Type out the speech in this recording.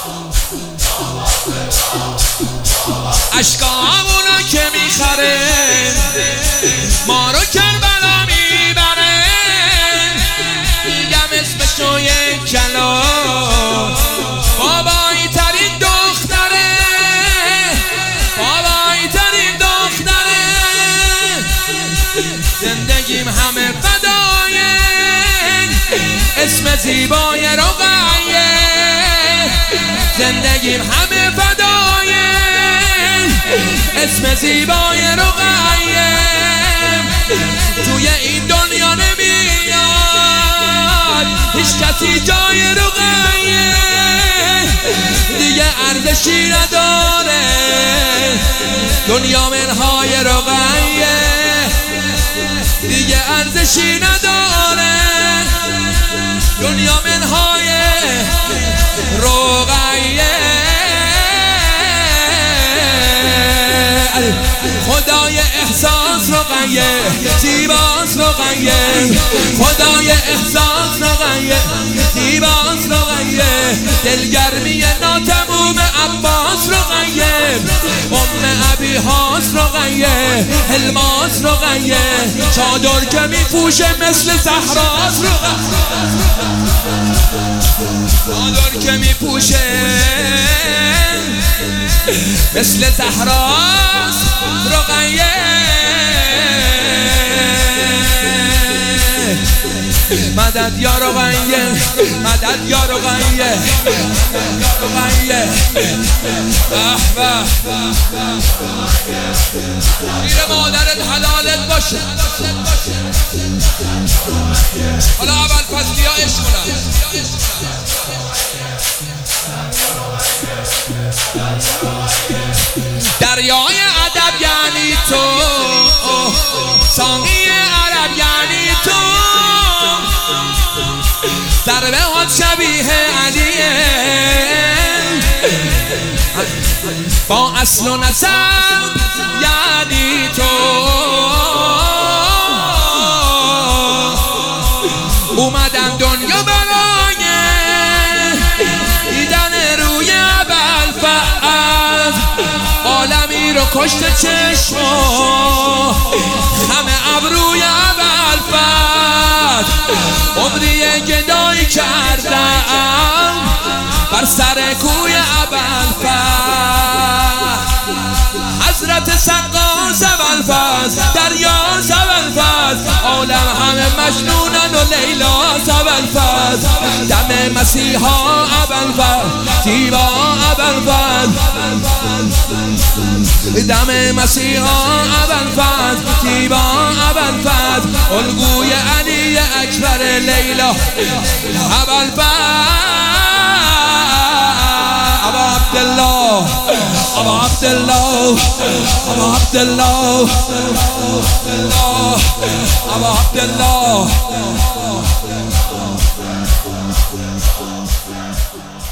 اشکامونو که میخره ما رو کربلا میبره میگم اسمشو یک کلا بابایی ترین دختره بابایی ترین دختره زندگیم همه فدایه اسم زیبای رقیه زندگیم همه فدایه اسم زیبای رقیه توی این دنیا نمیاد هیچ کسی جای رقیه دیگه ارزشی نداره دنیا منهای رقیه دیگه ارزشی نداره دنیا منهای رقیه خدای احساس رقیه زیباست رقیه خدای احساس رقیه زیباست رقیه دلگرمی ناتموم عباس رقیه ابی هاست رقیه الماس رقیه چادر که میپوشه مثل صحراست چادر که میپوشه مثل صحراست رقیه مدد یا رقیه مدد یا رقیه رقیه گیر مادرت حلالت باشه حالا اول فصلی ها عشق کنم دریای ادب یعنی تو ساقی عرب یعنی تو ضربه هات شبیه علیه با اصل و نسب یعنی تو اومدم دنیا برای دیدن روی ابوالفضل عالمی رو کشت چشما همه ابروی ابوالفضل عمری گدایی کردم بر سر کوی ابوالفضل حضرت سقاس ابوالفضل دریاس ابوالفضل عالم همه مجنونن و لیلاس ابوالفضل دم مسیحا ابوالفضل زیبا ابوالفضل دم مسیحا ابوالفضل زیبا ابوالفضل الگوی علی اکبر لیلا ابوالفضل ابا عبدالله ابا عبدالله ابا عبدالله ابا عبدالله